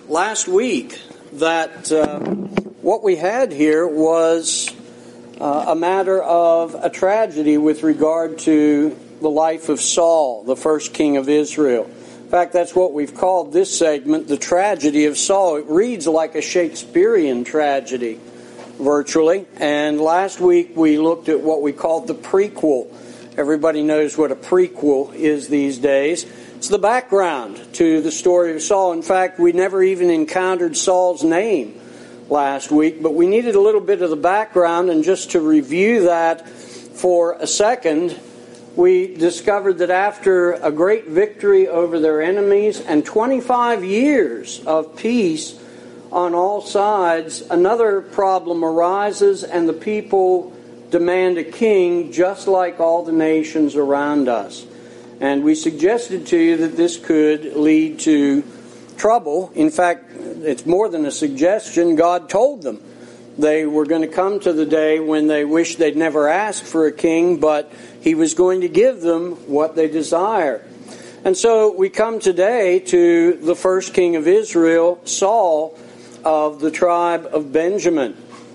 last week that what we had here was a matter of a tragedy with regard to the life of Saul, the first king of Israel. In fact, that's what we've called this segment, the tragedy of Saul. It reads like a Shakespearean tragedy, virtually. And last week we looked at what we called the prequel. Everybody knows what a prequel is these days. It's the background to the story of Saul. In fact, we never even encountered Saul's name last week, but we needed a little bit of the background, and just to review that for a second, we discovered that after a great victory over their enemies and 25 years of peace on all sides, another problem arises, and the people demand a king just like all the nations around us. And we suggested to you that this could lead to trouble. In fact, it's more than a suggestion. God told them they were going to come to the day when they wished they'd never asked for a king, but He was going to give them what they desired. And so we come today to the first king of Israel, Saul, of the tribe of Benjamin.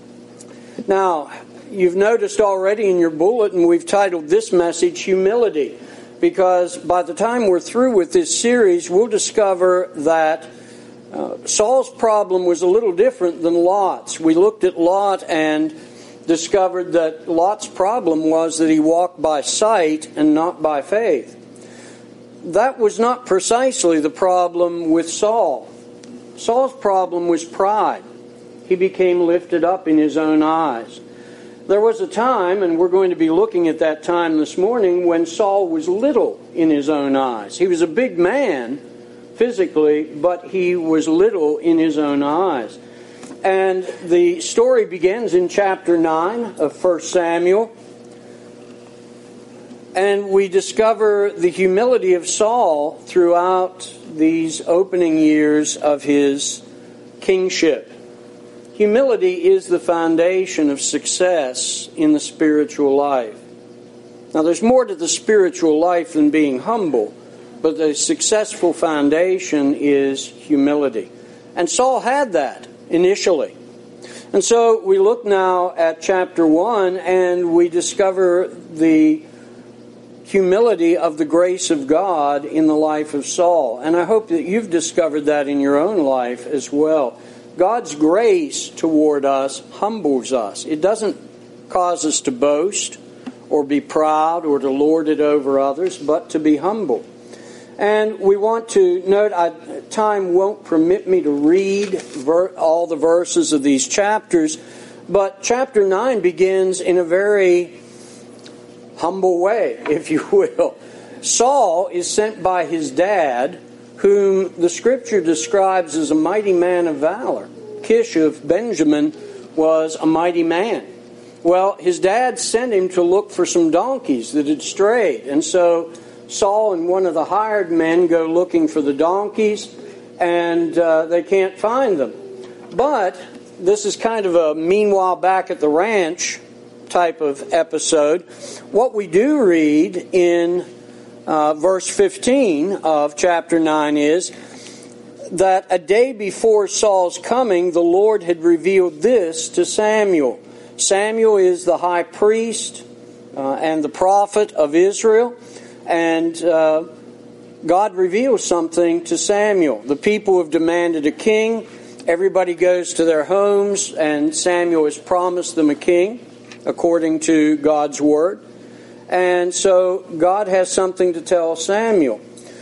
Now, you've noticed already in your bulletin we've titled this message Humility, because by the time we're through with this series, we'll discover that Saul's problem was a little different than Lot's. We looked at Lot and discovered that Lot's problem was that he walked by sight and not by faith. That was not precisely the problem with Saul. Saul's problem was pride. He became lifted up in his own eyes. There was a time, and we're going to be looking at that time this morning, when Saul was little in his own eyes. He was a big man physically, but he was little in his own eyes. And the story begins in chapter 9 of 1 Samuel. And we discover the humility of Saul throughout these opening years of his kingship. Humility is the foundation of success in the spiritual life. Now, there's more to the spiritual life than being humble, but the successful foundation is humility. And Saul had that initially. And so we look now at chapter 1, and we discover the humility of the grace of God in the life of Saul. And I hope that you've discovered that in your own life as well. God's grace toward us humbles us. It doesn't cause us to boast or be proud or to lord it over others, but to be humble. And we want to note, time won't permit me to read all the verses of these chapters, but chapter 9 begins in a very humble way, if you will. Saul is sent by his dad, whom the Scripture describes as a mighty man of valor. Kish of Benjamin was a mighty man. Well, his dad sent him to look for some donkeys that had strayed. And so Saul and one of the hired men go looking for the donkeys, and they can't find them. But this is kind of a meanwhile back at the ranch type of episode. What we do read in verse 15 of chapter 9 is that a day before Saul's coming, the Lord had revealed this to Samuel. Samuel is the high priest and the prophet of Israel, and God reveals something to Samuel. The people have demanded a king. Everybody goes to their homes, and Samuel has promised them a king according to God's word. And so God has something to tell Samuel.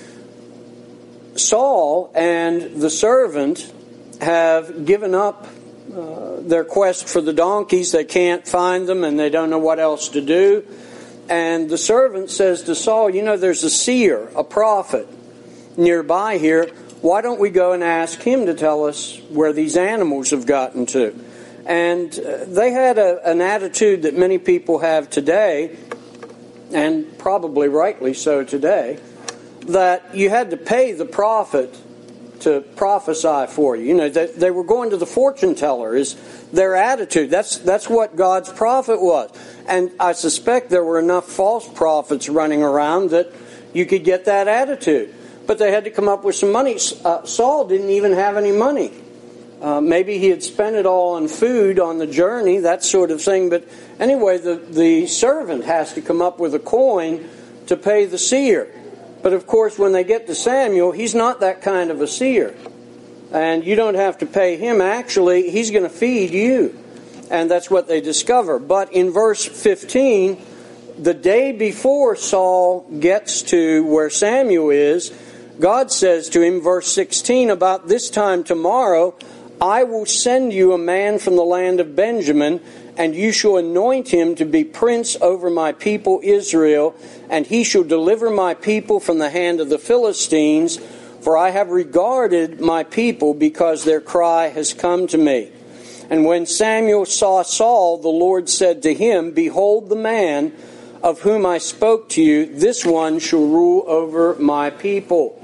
Saul and the servant have given up their quest for the donkeys. They can't find them, and they don't know what else to do. And the servant says to Saul, there's a seer, a prophet nearby here. Why don't we go and ask him to tell us where these animals have gotten to? And they had an attitude that many people have today, and probably rightly so today, that you had to pay the prophet to prophesy for you. They were going to the fortune teller is their attitude. That's what God's prophet was. And I suspect there were enough false prophets running around that you could get that attitude. but they had to come up with some money. Saul didn't even have any money. Maybe he had spent it all on food on the journey, that sort of thing. But anyway, the servant has to come up with a coin to pay the seer. But of course, when they get to Samuel, he's not that kind of a seer. And you don't have to pay him. Actually, he's going to feed you. And that's what they discover. But in verse 15, the day before Saul gets to where Samuel is, God says to him, verse 16, about this time tomorrow, I will send you a man from the land of Benjamin, and you shall anoint him to be prince over my people Israel, and he shall deliver my people from the hand of the Philistines, for I have regarded my people because their cry has come to me. And when Samuel saw Saul, the Lord said to him, behold the man of whom I spoke to you, this one shall rule over my people.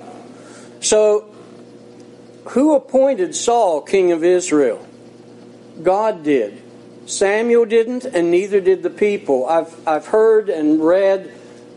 So, who appointed Saul king of Israel? God did. Samuel didn't, and neither did the people. I've heard and read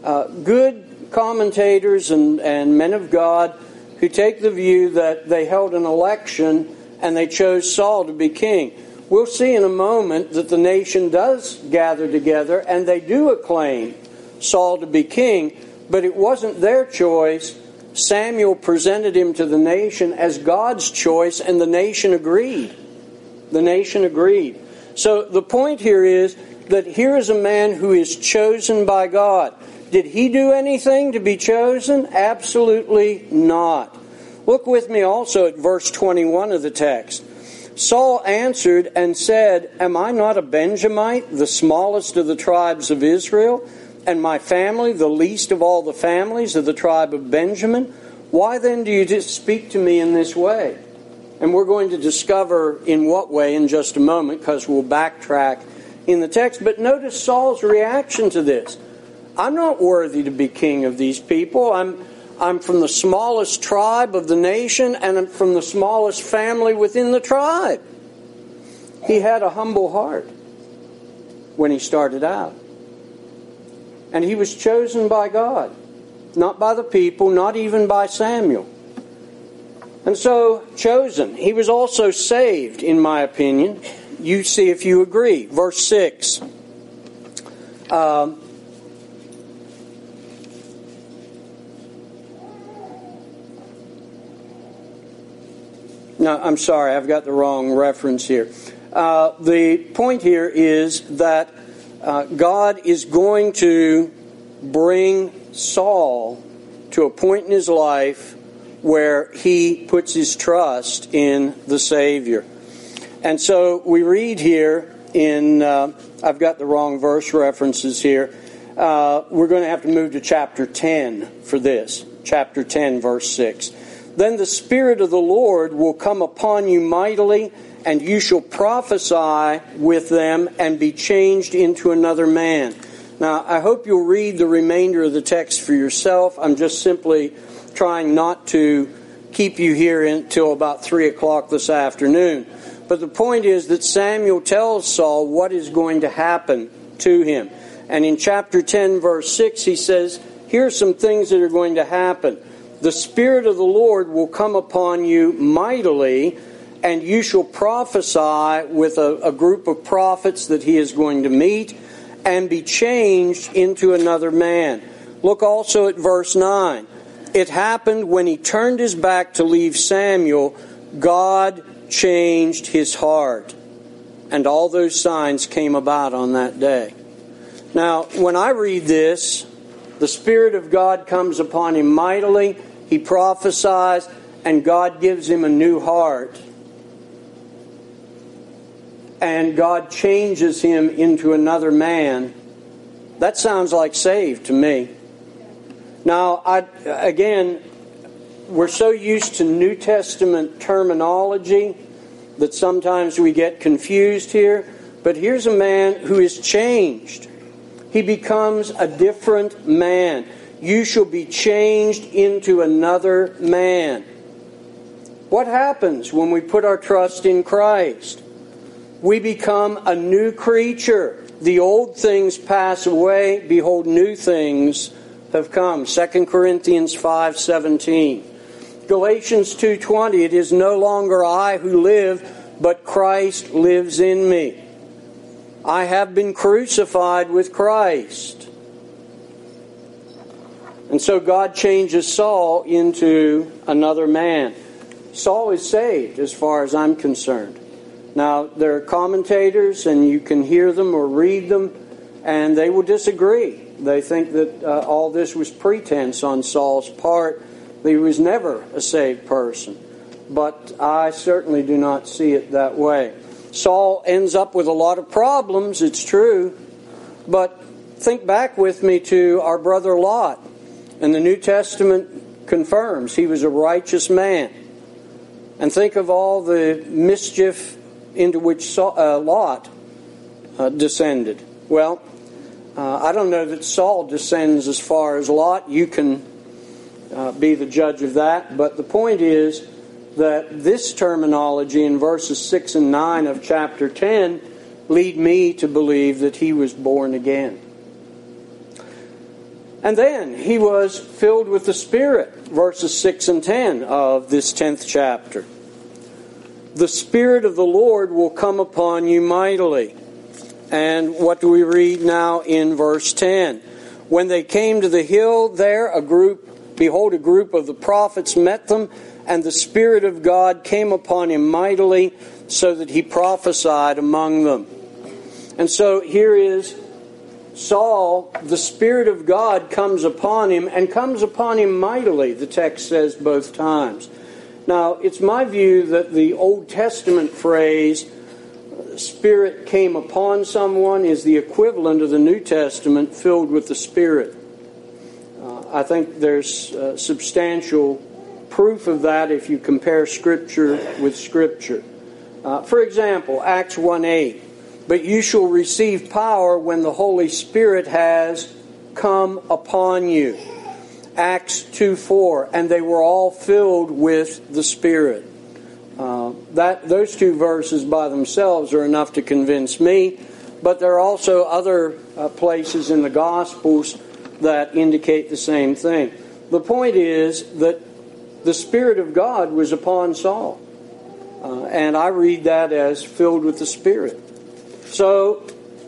good commentators and men of God who take the view that they held an election and they chose Saul to be king. We'll see in a moment that the nation does gather together and they do acclaim Saul to be king, but it wasn't their choice. Samuel presented him to the nation as God's choice, and the nation agreed. The nation agreed. So the point here is that here is a man who is chosen by God. Did he do anything to be chosen? Absolutely not. Look with me also at verse 21 of the text. Saul answered and said, am I not a Benjamite, the smallest of the tribes of Israel, and my family the least of all the families of the tribe of Benjamin? Why then do you just speak to me in this way? And we're going to discover in what way in just a moment, because we'll backtrack in the text. But notice Saul's reaction to this. I'm not worthy to be king of these people. I'm from the smallest tribe of the nation, and I'm from the smallest family within the tribe. He had a humble heart when he started out. And he was chosen by God, not by the people, not even by Samuel. And so, chosen. He was also saved, in my opinion. You see if you agree. Verse 6. No, I'm sorry, I've got the wrong reference here. The point here is that God is going to bring Saul to a point in his life where he puts his trust in the Savior. And so we read here in, I've got the wrong verse references here. We're going to have to move to chapter 10 for this. Chapter 10, verse 6. Then the Spirit of the Lord will come upon you mightily, and you shall prophesy with them and be changed into another man. Now, I hope you'll read the remainder of the text for yourself. I'm just simply trying not to keep you here until about 3 o'clock this afternoon. But the point is that Samuel tells Saul what is going to happen to him. And in chapter 10, verse 6, he says, here are some things that are going to happen. The Spirit of the Lord will come upon you mightily, and you shall prophesy with a group of prophets that he is going to meet, and be changed into another man. Look also at verse 9. It happened when he turned his back to leave Samuel, God changed his heart. And all those signs came about on that day. Now, when I read this, the Spirit of God comes upon him mightily, he prophesies, and God gives him a new heart. And God changes him into another man. That sounds like saved to me. Now, again, we're so used to New Testament terminology that sometimes we get confused here. But here's a man who is changed. He becomes a different man. You shall be changed into another man. What happens when we put our trust in Christ? We become a new creature. The old things pass away. Behold, new things have come. 2 Corinthians 5:17. Galatians 2:20, it is no longer I who live, but Christ lives in me. I have been crucified with Christ. And so God changes Saul into another man. Saul is saved as far as I'm concerned. Now, there are commentators, and you can hear them or read them, and they will disagree. They think that all this was pretense on Saul's part. He was never a saved person. But I certainly do not see it that way. Saul ends up with a lot of problems, it's true. But think back with me to our brother Lot. And the New Testament confirms he was a righteous man. And think of all the mischief into which Lot descended. Well, I don't know that Saul descends as far as Lot. You can be the judge of that. But the point is that this terminology in verses 6 and 9 of chapter 10 lead me to believe that he was born again. And then he was filled with the Spirit, verses 6 and 10 of this 10th chapter. The Spirit of the Lord will come upon you mightily. And what do we read now in verse 10? When they came to the hill there, a group of the prophets met them, and the Spirit of God came upon him mightily, so that he prophesied among them. And so here is Saul, the Spirit of God comes upon him, and comes upon him mightily, the text says both times. Now, it's my view that the Old Testament phrase, Spirit came upon someone, is the equivalent of the New Testament, filled with the Spirit. I think there's substantial proof of that if you compare Scripture with Scripture. For example, Acts 1:8. But you shall receive power when the Holy Spirit has come upon you. Acts 2:4. And they were all filled with the Spirit. Those two verses by themselves are enough to convince me. But there are also other places in the Gospels that indicate the same thing. The point is that the Spirit of God was upon Saul. And I read that as filled with the Spirit. So,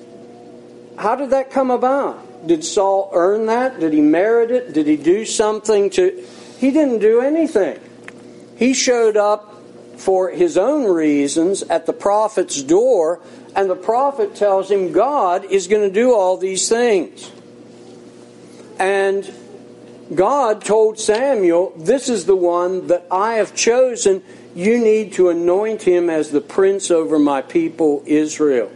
how did that come about? Did Saul earn that? Did he merit it? Did he do something to... He didn't do anything. He showed up for his own reasons at the prophet's door, and the prophet tells him God is going to do all these things. And God told Samuel, this is the one that I have chosen. You need to anoint him as the prince over my people Israel.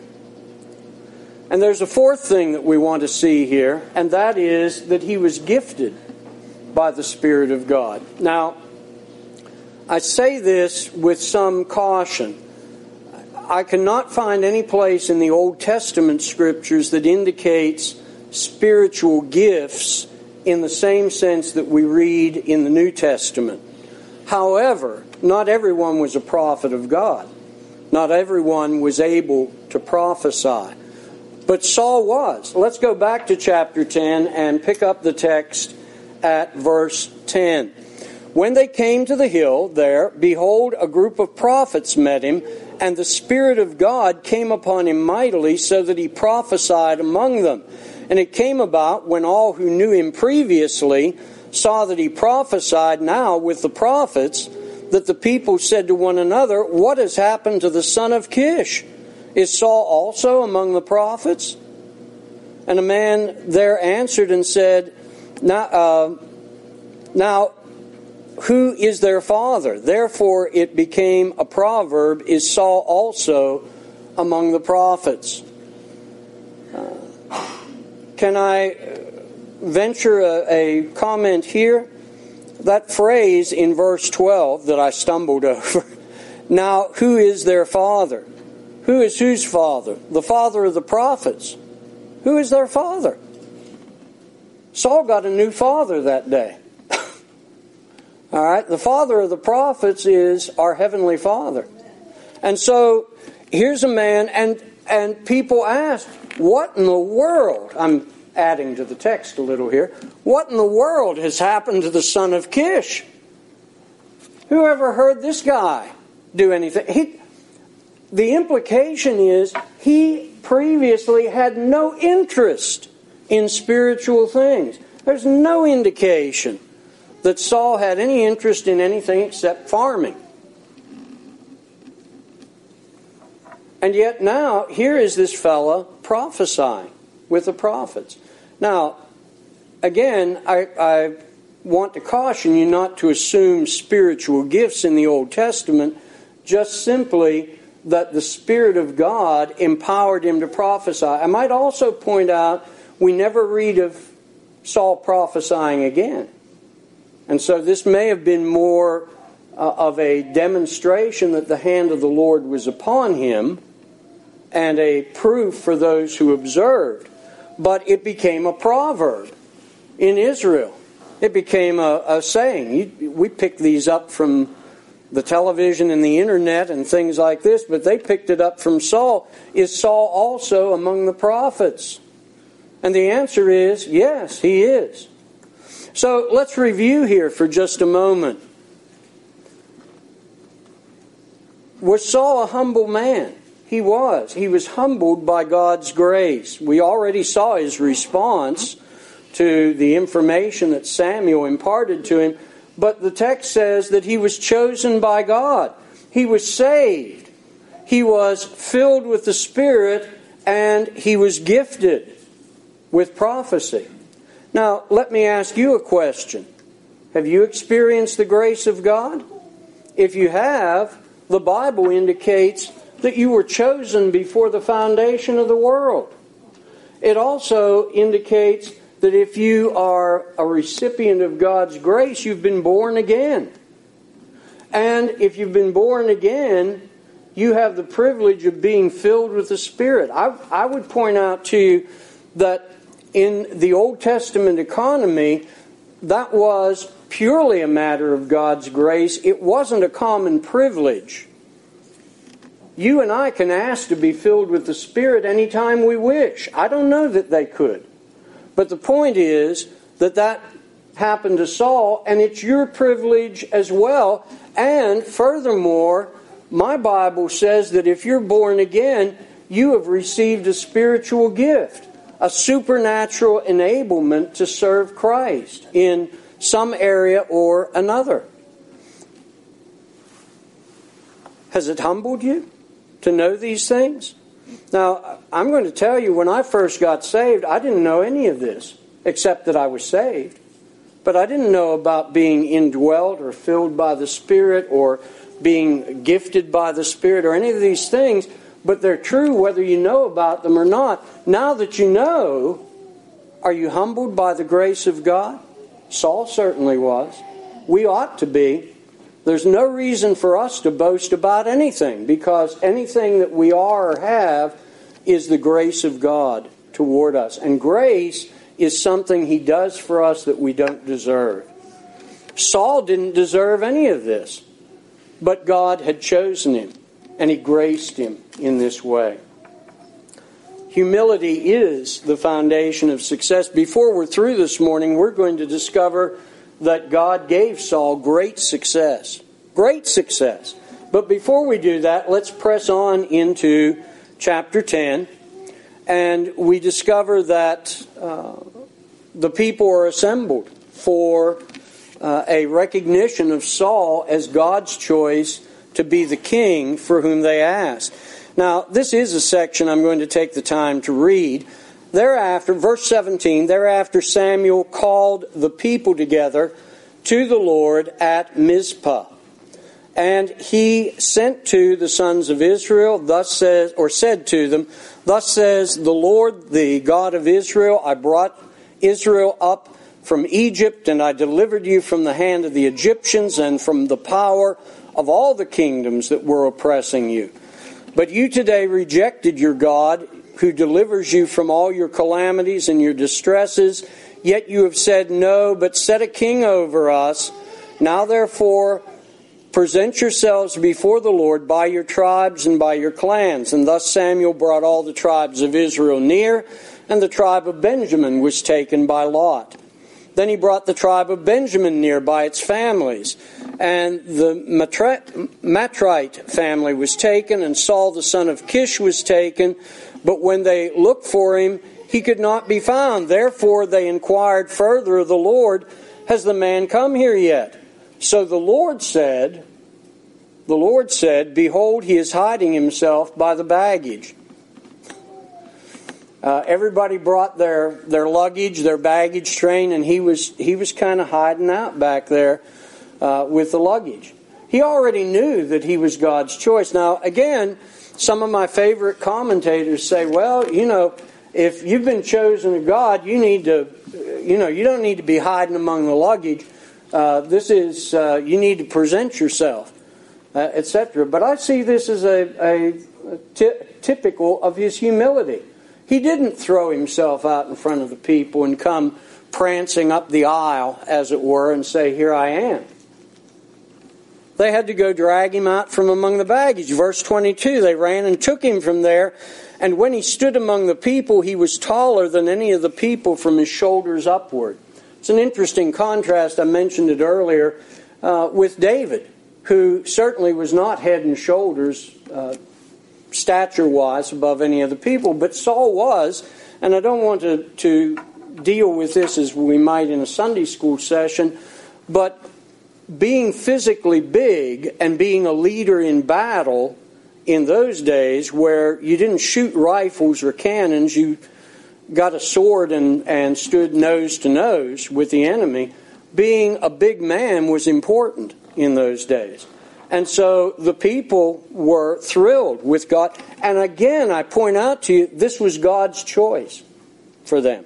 And there's a fourth thing that we want to see here, and that is that he was gifted by the Spirit of God. Now, I say this with some caution. I cannot find any place in the Old Testament Scriptures that indicates spiritual gifts in the same sense that we read in the New Testament. However, not everyone was a prophet of God. Not everyone was able to prophesy. But Saul was. Let's go back to chapter 10 and pick up the text at verse 10. When they came to the hill there, behold, a group of prophets met him, and the Spirit of God came upon him mightily, so that he prophesied among them. And it came about, when all who knew him previously saw that he prophesied now with the prophets, that the people said to one another, what has happened to the son of Kish? Is Saul also among the prophets? And a man there answered and said, Now, who is their father? Therefore it became a proverb, is Saul also among the prophets? Can I venture a comment here? That phrase in verse 12 that I stumbled over. Now, who is their father? Who is whose father? The father of the prophets. Who is their father? Saul got a new father that day. All right, the father of the prophets is our Heavenly Father. And so, here's a man, and people ask, what in the world? I'm adding to the text a little here. What in the world has happened to the son of Kish? Who ever heard this guy do anything? The implication is he previously had no interest in spiritual things. There's no indication that Saul had any interest in anything except farming. And yet now, here is this fella prophesying with the prophets. Now, again, I want to caution you not to assume spiritual gifts in the Old Testament, just simply that the Spirit of God empowered him to prophesy. I might also point out, we never read of Saul prophesying again. And so this may have been more of a demonstration that the hand of the Lord was upon him and a proof for those who observed. But it became a proverb in Israel. It became a saying. We picked these up from the television and the internet and things like this, but they picked it up from Saul. Is Saul also among the prophets? And the answer is yes, he is. So let's review here for just a moment. Was Saul a humble man? He was. He was humbled by God's grace. We already saw his response to the information that Samuel imparted to him. But the text says that he was chosen by God. He was saved. He was filled with the Spirit, and he was gifted with prophecy. Now, let me ask you a question. Have you experienced the grace of God? If you have, the Bible indicates that you were chosen before the foundation of the world. It also indicates that if you are a recipient of God's grace, you've been born again. And if you've been born again, you have the privilege of being filled with the Spirit. I would point out to you that in the Old Testament economy, that was purely a matter of God's grace. It wasn't a common privilege. You and I can ask to be filled with the Spirit anytime we wish. I don't know that they could. But the point is that happened to Saul, and it's your privilege as well. And furthermore, my Bible says that if you're born again, you have received a spiritual gift, a supernatural enablement to serve Christ in some area or another. Has it humbled you to know these things? Now, I'm going to tell you, when I first got saved, I didn't know any of this, except that I was saved. But I didn't know about being indwelt or filled by the Spirit or being gifted by the Spirit or any of these things. But they're true whether you know about them or not. Now that you know, are you humbled by the grace of God? Saul certainly was. We ought to be. There's no reason for us to boast about anything, because anything that we are or have is the grace of God toward us. And grace is something He does for us that we don't deserve. Saul didn't deserve any of this, but God had chosen him, and He graced him in this way. Humility is the foundation of success. Before we're through this morning, we're going to discover that God gave Saul great success. Great success. But before we do that, let's press on into chapter 10. And we discover that the people are assembled for a recognition of Saul as God's choice to be the king for whom they asked. Now, this is a section I'm going to take the time to read. Thereafter, verse 17, thereafter Samuel called the people together to the Lord at Mizpah. And he sent to the sons of Israel, said to them, thus says the Lord, the God of Israel, I brought Israel up from Egypt, and I delivered you from the hand of the Egyptians and from the power of all the kingdoms that were oppressing you. But you today rejected your God, who delivers you from all your calamities and your distresses. Yet you have said, no, but set a king over us. Now therefore, Present yourselves before the Lord by your tribes and by your clans. And thus Samuel brought all the tribes of Israel near, and the tribe of Benjamin was taken by lot. Then he brought the tribe of Benjamin near by its families, and the Matrite family was taken, and Saul the son of Kish was taken. But when they looked for him, he could not be found. Therefore they inquired further of the Lord, has the man come here yet? So the Lord said, behold, he is hiding himself by the baggage. Everybody brought their luggage, their baggage train, and he was kind of hiding out back there with the luggage. He already knew that he was God's choice. Now, again, some of my favorite commentators say, well, if you've been chosen of God, you don't need to be hiding among the luggage. You need to present yourself, etc. But I see this as typical of his humility. He didn't throw himself out in front of the people and come prancing up the aisle, as it were, and say, here I am. They had to go drag him out from among the baggage. Verse 22, they ran and took him from there. And when he stood among the people, he was taller than any of the people from his shoulders upward. It's an interesting contrast, I mentioned it earlier, with David, who certainly was not head and shoulders stature-wise above any of the people, but Saul was. And I don't want to deal with this as we might in a Sunday school session, but being physically big and being a leader in battle in those days where you didn't shoot rifles or cannons, you got a sword and stood nose to nose with the enemy, being a big man was important in those days. And so the people were thrilled with God. And again, I point out to you, this was God's choice for them.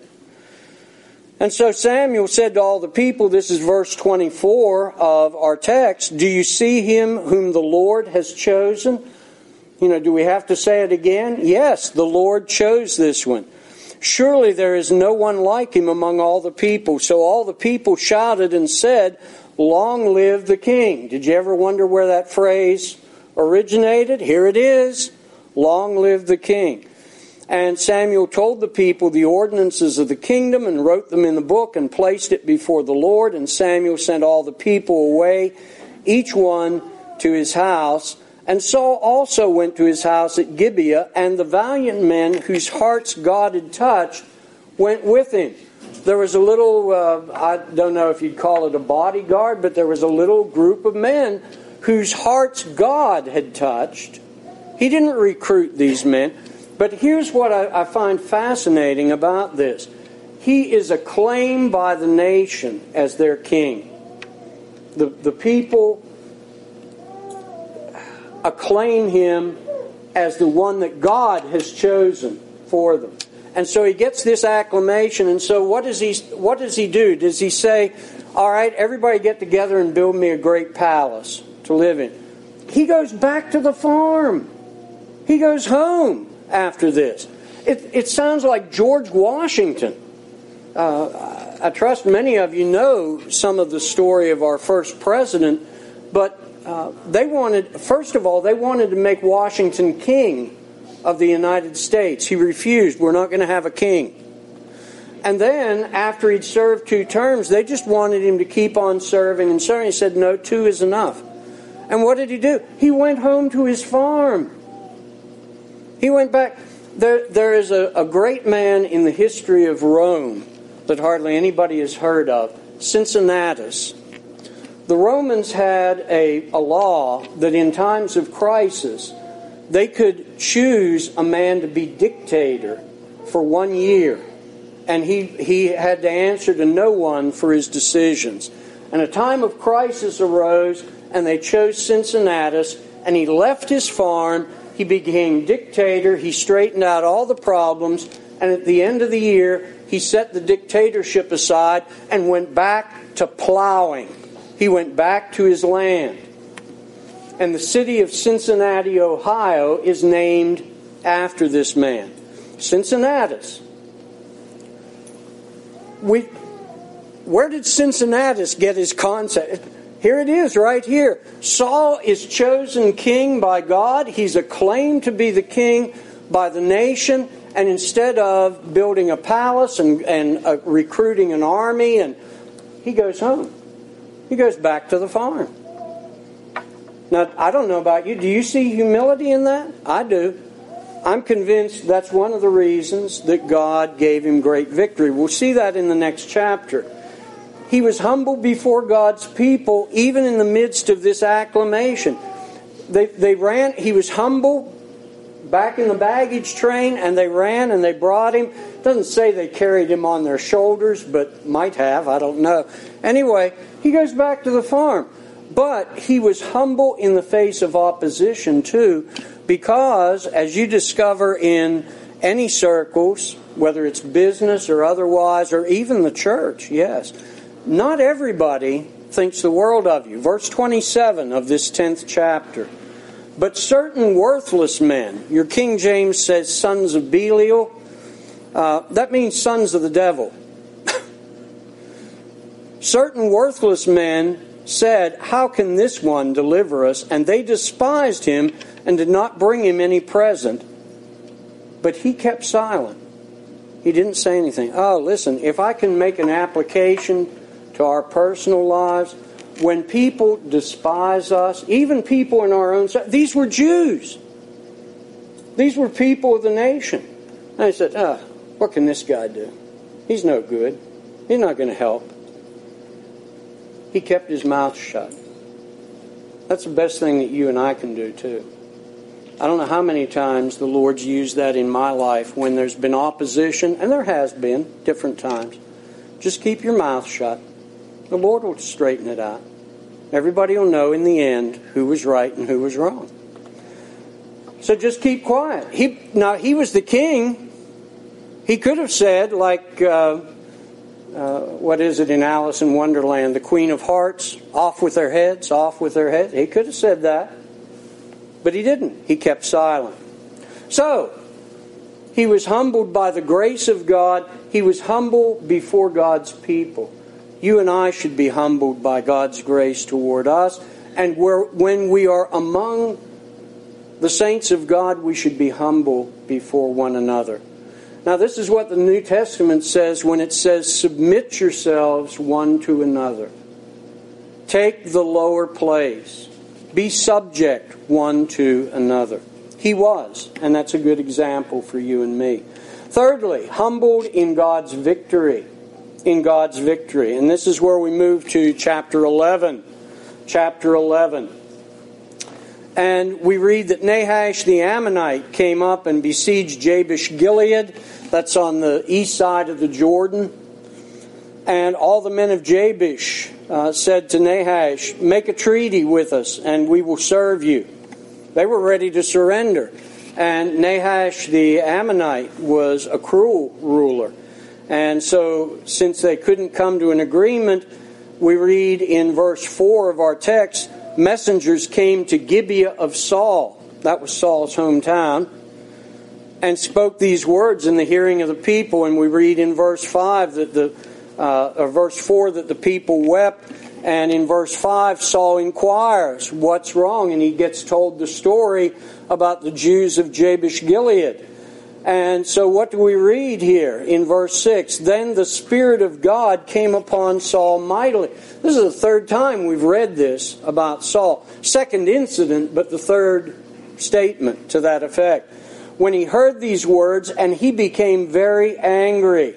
And so Samuel said to all the people, this is verse 24 of our text, do you see him whom the Lord has chosen? Do we have to say it again? Yes, the Lord chose this one. Surely there is no one like him among all the people. So all the people shouted and said, long live the king. Did you ever wonder where that phrase originated? Here it is. Long live the king. And Samuel told the people the ordinances of the kingdom and wrote them in the book and placed it before the Lord. And Samuel sent all the people away, each one to his house. And Saul also went to his house at Gibeah, and the valiant men whose hearts God had touched went with him. There was a little, I don't know if you'd call it a bodyguard, but there was a little group of men whose hearts God had touched. He didn't recruit these men. But here's what I find fascinating about this. He is acclaimed by the nation as their king. The people acclaim him as the one that God has chosen for them. And so he gets this acclamation. And so what does he do? Does he say, all right, everybody get together and build me a great palace to live in? He goes back to the farm. He goes home after this. It sounds like George Washington. I trust many of you know some of the story of our first president, but they wanted to make Washington king of the United States. He refused. We're not going to have a king. And then, after he'd served 2 terms, they just wanted him to keep on serving and serving. He said, no, 2 is enough. And what did he do? He went home to his farm. He went back. There is a great man in the history of Rome that hardly anybody has heard of, Cincinnatus. The Romans had a law that in times of crisis, they could choose a man to be dictator for 1 year. And he had to answer to no one for his decisions. And a time of crisis arose, and they chose Cincinnatus, and he left his farm. He became dictator. He straightened out all the problems. And at the end of the year, he set the dictatorship aside and went back to plowing. He went back to his land. And the city of Cincinnati, Ohio, is named after this man, Cincinnatus. Where did Cincinnatus get his concept? Here it is right here. Saul is chosen king by God. He's acclaimed to be the king by the nation. And instead of building a palace and recruiting an army, and he goes home. He goes back to the farm. Now, I don't know about you. Do you see humility in that? I do. I'm convinced that's one of the reasons that God gave him great victory. We'll see that in the next chapter. He was humble before God's people, even in the midst of this acclamation. They ran. He was humble back in the baggage train, and they ran and they brought him. It doesn't say they carried him on their shoulders, but might have. I don't know. Anyway, he goes back to the farm. But he was humble in the face of opposition too, because as you discover in any circles, whether it's business or otherwise, or even the church, yes, not everybody thinks the world of you. Verse 27 of this 10th chapter. But certain worthless men, your King James says sons of Belial, that means sons of the devil. Certain worthless men said, how can this one deliver us? And they despised him and did not bring him any present. But he kept silent. He didn't say anything. Oh, listen, if I can make an application to our personal lives, when people despise us, even people in our own side, these were Jews. These were people of the nation. And they said, what can this guy do? He's no good. He's not going to help. He kept his mouth shut. That's the best thing that you and I can do too. I don't know how many times the Lord's used that in my life when there's been opposition, and there has been, different times. Just keep your mouth shut. The Lord will straighten it out. Everybody will know in the end who was right and who was wrong. So just keep quiet. He was the king. He could have said, like... what is it in Alice in Wonderland? The Queen of Hearts, off with their heads, off with their heads. He could have said that. But he didn't. He kept silent. So, he was humbled by the grace of God. He was humble before God's people. You and I should be humbled by God's grace toward us. And when we are among the saints of God, we should be humble before one another. Now, this is what the New Testament says when it says, submit yourselves one to another. Take the lower place. Be subject one to another. He was, and that's a good example for you and me. Thirdly, humbled in God's victory. In God's victory. And this is where we move to chapter 11. Chapter 11. And we read that Nahash the Ammonite came up and besieged Jabesh Gilead. That's on the east side of the Jordan. And all the men of Jabesh said to Nahash, make a treaty with us and we will serve you. They were ready to surrender. And Nahash the Ammonite was a cruel ruler. And so since they couldn't come to an agreement, we read in verse 4 of our text, messengers came to Gibeah of Saul, that was Saul's hometown, and spoke these words in the hearing of the people. And we read in verse 5 that verse 4 that the people wept. And in verse 5, Saul inquires, what's wrong? And he gets told the story about the Jews of Jabesh Gilead. And so what do we read here in verse 6? Then the Spirit of God came upon Saul mightily. This is the third time we've read this about Saul. Second incident, but the third statement to that effect. When he heard these words, and he became very angry.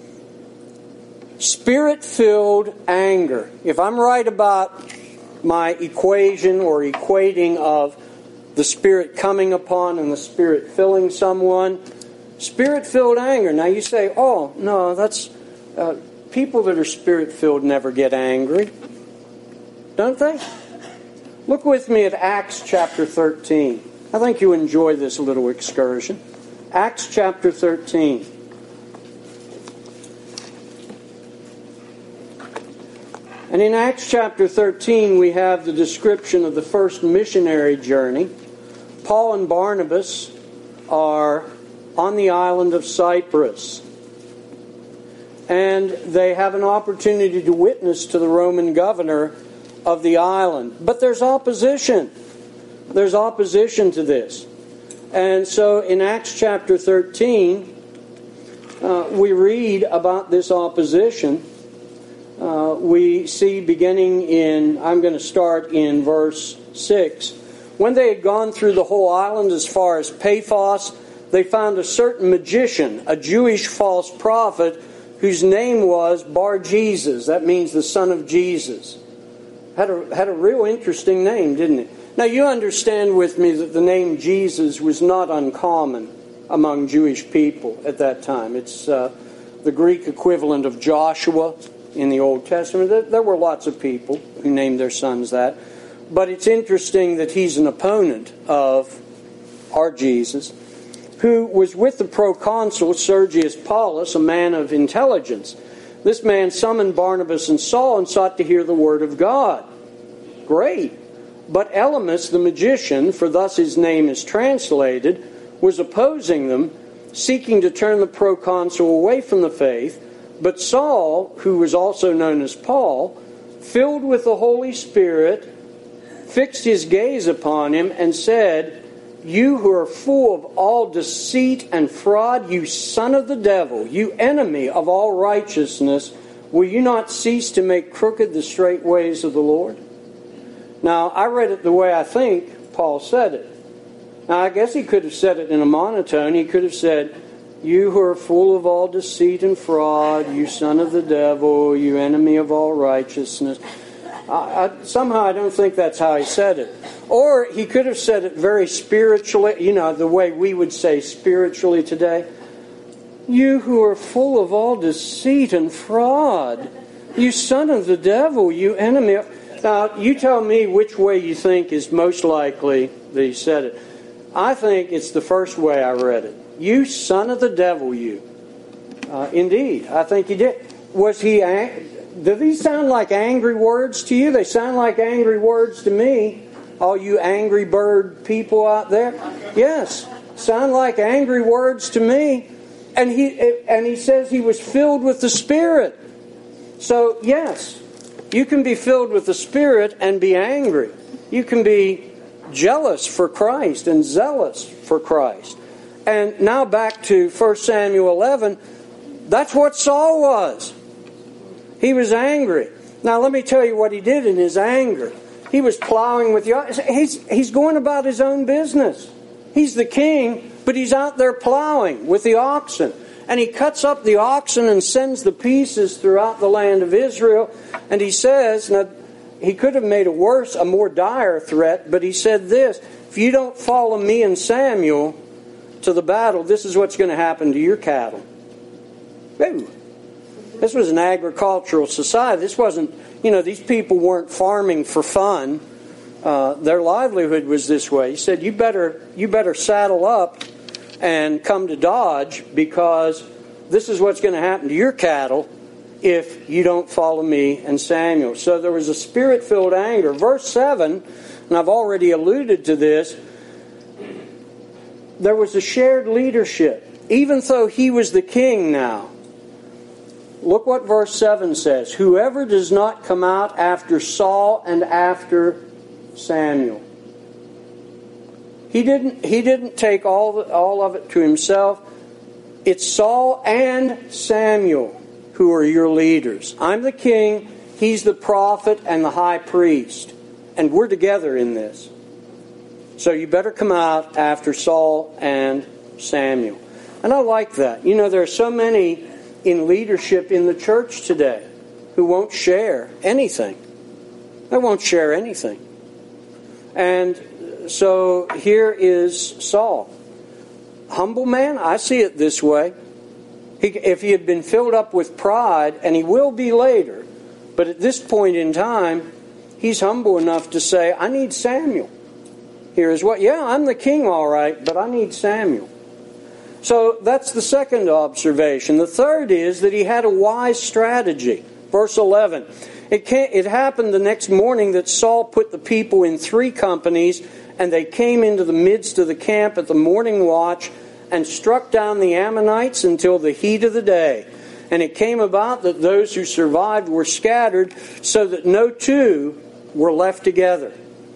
Spirit-filled anger. If I'm right about my equation or equating of the Spirit coming upon and the Spirit filling someone, Spirit-filled anger. Now you say, oh, no, that's... people that are Spirit-filled never get angry. Don't they? Look with me at Acts chapter 13. I think you enjoy this little excursion. Acts chapter 13. And in Acts chapter 13, we have the description of the first missionary journey. Paul and Barnabas are on the island of Cyprus. And they have an opportunity to witness to the Roman governor of the island. But there's opposition. There's opposition to this. And so in Acts chapter 13, we read about this opposition. We see beginning in, I'm going to start in verse 6. When they had gone through the whole island as far as Paphos, they found a certain magician, a Jewish false prophet, whose name was Bar-Jesus. That means the son of Jesus. Had a real interesting name, didn't it? Now you understand with me that the name Jesus was not uncommon among Jewish people at that time. It's the Greek equivalent of Joshua in the Old Testament. There were lots of people who named their sons that. But it's interesting that he's an opponent of our Jesus, who was with the proconsul Sergius Paulus, a man of intelligence. This man summoned Barnabas and Saul and sought to hear the word of God. Great. But Elymas, the magician, for thus his name is translated, was opposing them, seeking to turn the proconsul away from the faith. But Saul, who was also known as Paul, filled with the Holy Spirit, fixed his gaze upon him and said, "You who are full of all deceit and fraud, you son of the devil, you enemy of all righteousness, will you not cease to make crooked the straight ways of the Lord?" Now, I read it the way I think Paul said it. Now, I guess he could have said it in a monotone. He could have said, "You who are full of all deceit and fraud, you son of the devil, you enemy of all righteousness." Somehow I don't think that's how he said it. Or he could have said it very spiritually, the way we would say spiritually today. "You who are full of all deceit and fraud, you son of the devil, you enemy of..." Now, you tell me which way you think is most likely that he said it. I think it's the first way I read it. "You son of the devil, you." Indeed, I think he did. Was he angry? Do these sound like angry words to you? They sound like angry words to me. All you angry bird people out there. Yes, sound like angry words to me. And he says he was filled with the Spirit. So, yes, you can be filled with the Spirit and be angry. You can be jealous for Christ and zealous for Christ. And now back to 1 Samuel 11. That's what Saul was. He was angry. Now let me tell you what he did in his anger. He was plowing with the oxen. He's going about his own business. He's the king, but he's out there plowing with the oxen. And he cuts up the oxen and sends the pieces throughout the land of Israel. And he says, now he could have made a more dire threat, but he said this: "If you don't follow me and Samuel to the battle, this is what's going to happen to your cattle." Ooh. This was an agricultural society. This wasn't, these people weren't farming for fun. Their livelihood was this way. He said, you better saddle up and come to Dodge, because this is what's going to happen to your cattle if you don't follow me and Samuel. So there was a Spirit-filled anger. Verse 7, and I've already alluded to this, there was a shared leadership. Even though he was the king now, look what verse 7 says. "Whoever does not come out after Saul and after Samuel." He didn't take all of it to himself. It's Saul and Samuel who are your leaders. I'm the king, he's the prophet and the high priest. And we're together in this. So you better come out after Saul and Samuel. And I like that. There are so many in leadership in the church today who won't share anything. They won't share anything. And so here is Saul. Humble man, I see it this way. If he had been filled up with pride, and he will be later, but at this point in time, he's humble enough to say, "I need Samuel." Here is what, I'm the king all right, but I need Samuel. So that's the second observation. The third is that he had a wise strategy. Verse 11. It happened the next morning that Saul put the people in 3 companies, and they came into the midst of the camp at the morning watch and struck down the Ammonites until the heat of the day. And it came about that those who survived were scattered, so that no two were left together.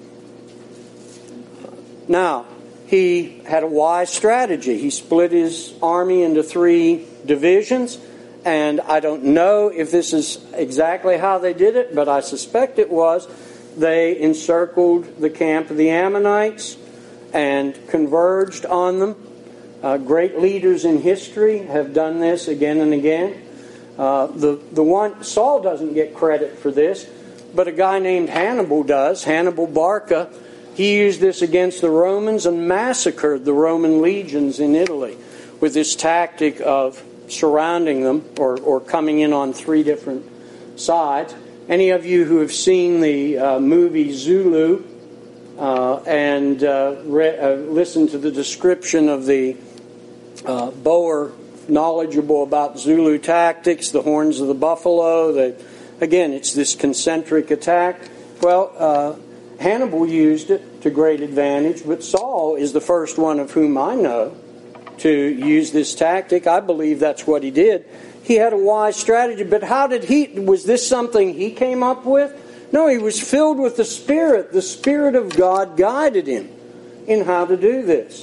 Now, he had a wise strategy. He split his army into 3 divisions, and I don't know if this is exactly how they did it, but I suspect it was. They encircled the camp of the Ammonites and converged on them. Great leaders in history have done this again and again. The one Saul doesn't get credit for this, but a guy named Hannibal does. Hannibal Barca. He used this against the Romans and massacred the Roman legions in Italy with this tactic of surrounding them or coming in on 3 different sides. Any of you who have seen the movie Zulu and listened to the description of the Boer knowledgeable about Zulu tactics, the horns of the buffalo, again, it's this concentric attack. Well, Hannibal used it to great advantage, but Saul is the first one of whom I know to use this tactic. I believe that's what he did. He had a wise strategy, but was this something he came up with? No, he was filled with the Spirit. The Spirit of God guided him in how to do this.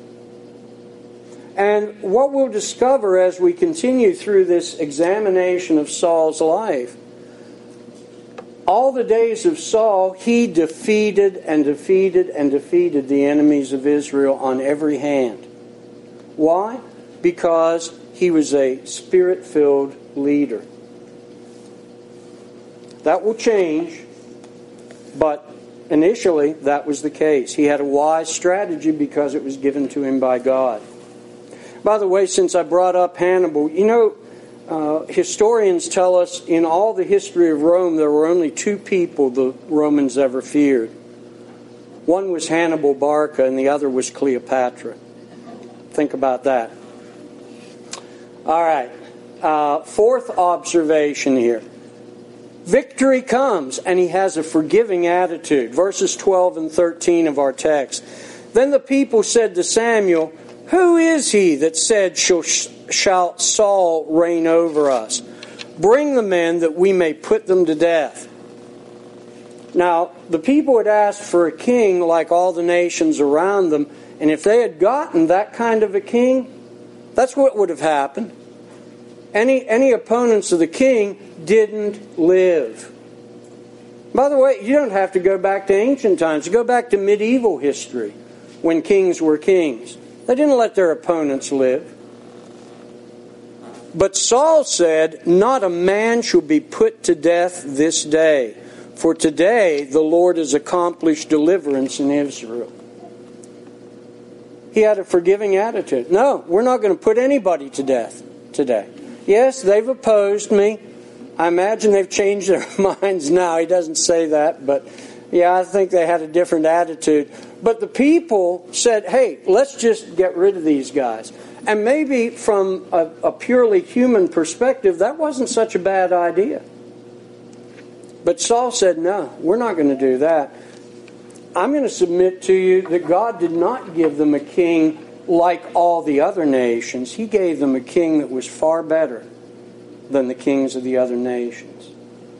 And what we'll discover as we continue through this examination of Saul's life, all the days of Saul, he defeated and defeated and defeated the enemies of Israel on every hand. Why? Because he was a Spirit-filled leader. That will change, but initially that was the case. He had a wise strategy because it was given to him by God. By the way, since I brought up Hannibal, historians tell us in all the history of Rome there were only 2 people the Romans ever feared. One was Hannibal Barca and the other was Cleopatra. Think about that. All right. 4th observation here. Victory comes, and he has a forgiving attitude. Verses 12 and 13 of our text. Then the people said to Samuel, "Who is he that said, shall Saul reign over us? Bring the men that we may put them to death." Now, the people had asked for a king like all the nations around them, and if they had gotten that kind of a king, that's what would have happened. Any opponents of the king didn't live. By the way, you don't have to go back to ancient times. You go back to medieval history when kings were kings. They didn't let their opponents live. But Saul said, "Not a man shall be put to death this day, for today the Lord has accomplished deliverance in Israel." He had a forgiving attitude. No, we're not going to put anybody to death today. Yes, they've opposed me. I imagine they've changed their minds now. He doesn't say that, but yeah, I think they had a different attitude. But the people said, "Hey, let's just get rid of these guys." And maybe from a purely human perspective, that wasn't such a bad idea. But Saul said, "No, we're not going to do that. I'm going to submit to you that God did not give them a king like all the other nations. He gave them a king that was far better than the kings of the other nations."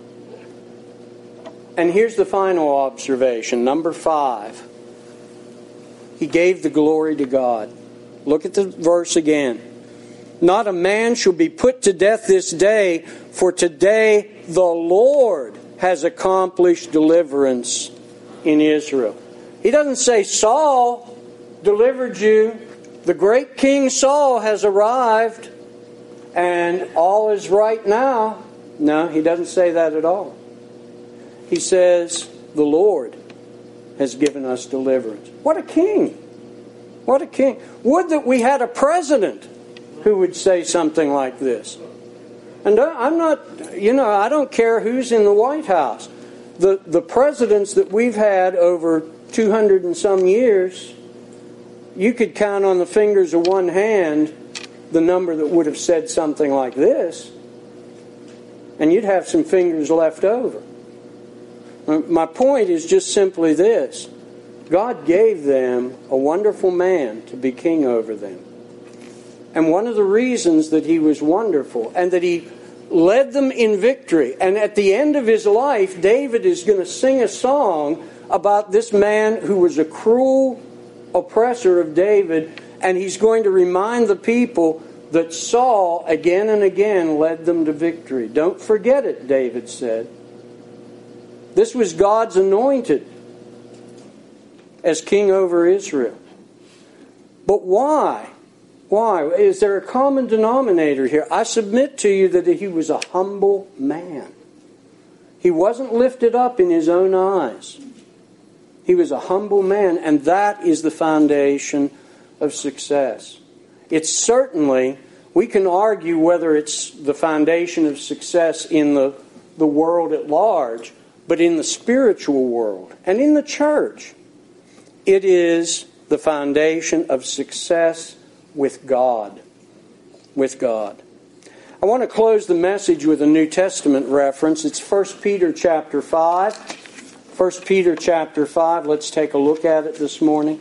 And here's the final observation, number 5. He gave the glory to God. Look at the verse again. "Not a man shall be put to death this day, for today the Lord has accomplished deliverance in Israel." He doesn't say, "Saul delivered you. The great King Saul has arrived and all is right now." No, he doesn't say that at all. He says, "The Lord has given us deliverance." What a king! What a king. Would that we had a president who would say something like this. And I'm not, I don't care who's in the White House. The presidents that we've had over 200 and some years, you could count on the fingers of one hand the number that would have said something like this. And you'd have some fingers left over. My point is just simply this. God gave them a wonderful man to be king over them. And one of the reasons that he was wonderful and that he led them in victory. And at the end of his life, David is going to sing a song about this man who was a cruel oppressor of David, and he's going to remind the people that Saul again and again led them to victory. Don't forget it, David said. This was God's anointed as king over Israel. But why? Why? Is there a common denominator here? I submit to you that he was a humble man. He wasn't lifted up in his own eyes. He was a humble man, and that is the foundation of success. It's certainly, we can argue whether it's the foundation of success in the world at large, but in the spiritual world and in the church, it is the foundation of success with God. With God. I want to close the message with a New Testament reference. It's 1 Peter chapter 5. 1 Peter chapter 5. Let's take a look at it this morning.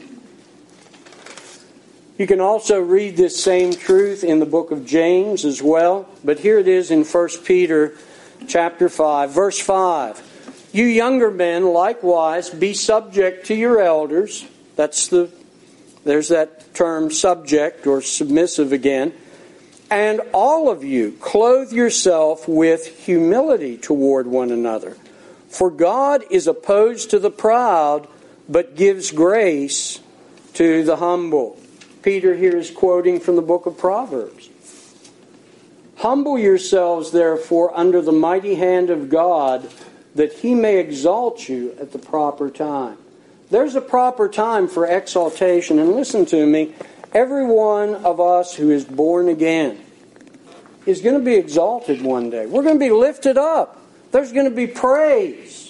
You can also read this same truth in the book of James as well. But here it is in 1 Peter chapter 5, verse 5. You younger men, likewise, be subject to your elders. There's that term subject or submissive again. And all of you, clothe yourself with humility toward one another. For God is opposed to the proud, but gives grace to the humble. Peter here is quoting from the book of Proverbs. Humble yourselves, therefore, under the mighty hand of God, that He may exalt you at the proper time. There's a proper time for exaltation. And listen to me, every one of us who is born again is going to be exalted one day. We're going to be lifted up. There's going to be praise.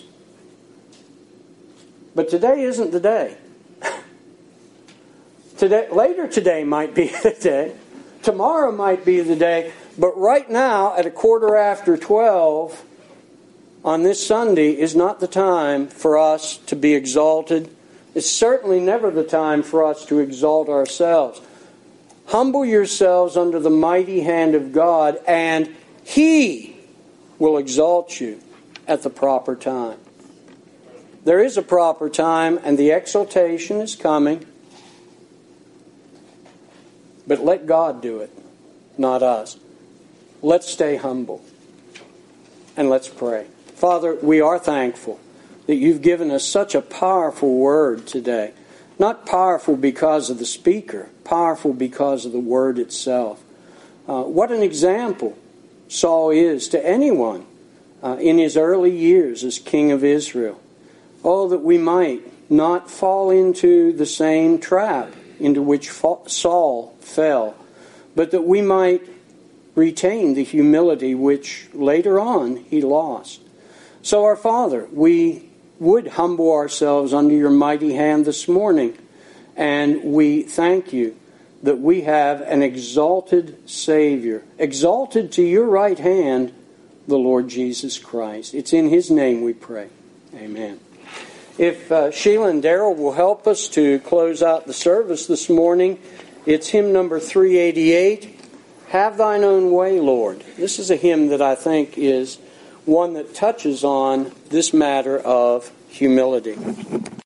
But today isn't the day. Later today might be the day. Tomorrow might be the day. But right now, at 12:15 on this Sunday, is not the time for us to be exalted. It's certainly never the time for us to exalt ourselves. Humble yourselves under the mighty hand of God, and He will exalt you at the proper time. There is a proper time, and the exaltation is coming. But let God do it, not us. Let's stay humble. And let's pray. Father, we are thankful that You've given us such a powerful word today. Not powerful because of the speaker, powerful because of the word itself. What an example Saul is to anyone in his early years as king of Israel. Oh, that we might not fall into the same trap into which Saul fell, but that we might retain the humility which later on he lost. So, our Father, we would humble ourselves under Your mighty hand this morning, and we thank You that we have an exalted Savior, exalted to Your right hand, the Lord Jesus Christ. It's in His name we pray. Amen. If Sheila and Darrell will help us to close out the service this morning, it's hymn number 388, Have Thine Own Way, Lord. This is a hymn that I think is one that touches on this matter of humility.